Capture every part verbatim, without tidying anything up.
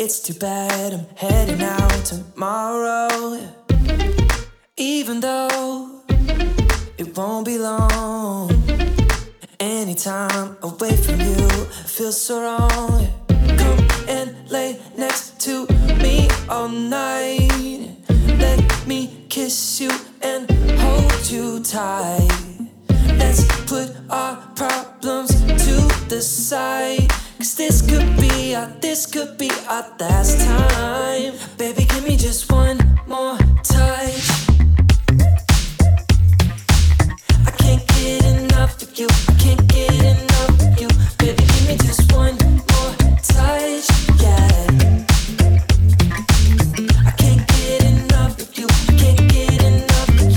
It's too bad I'm heading out tomorrow. Even though it won't be long. Anytime away from you feels so wrong. Come and lay next to me all night. Let me kiss you and hold you tight. Let's put our problems to the side. Cause this could be our, this could be our last time. Baby, give me just one more touch. I can't get enough of you. I can't get enough of you. Baby, give me just one more touch. Yeah. I can't get enough of you. I can't get enough of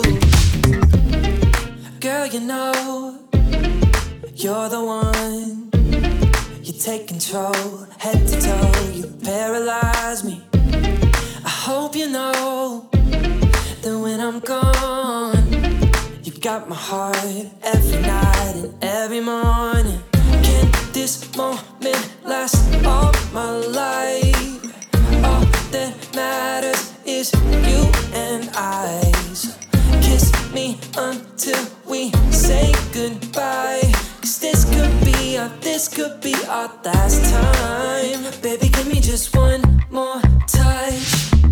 you. Girl, you know you're the one. You take control, head to toe. You paralyze me. I hope you know that when I'm gone, you got my heart every night and every morning. Can this moment last all my life? All that matters is you and I. So kiss me until we say goodbye. Cause this could be our, this could be our last time. Baby, give me just one more touch.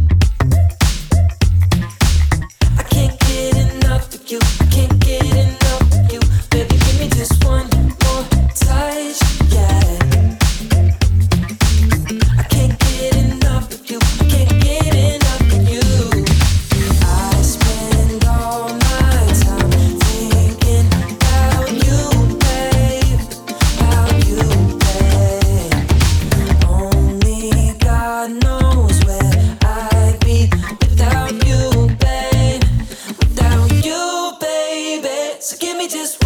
I can't get enough of you. I can't get enough of you. Baby, give me just one more touch. Yeah. I can't get enough of you. I can't get enough of you. I spend all my time thinking about you, babe. About you, babe. Only God knows where I'd be without you, babe. Without you, baby. So give me just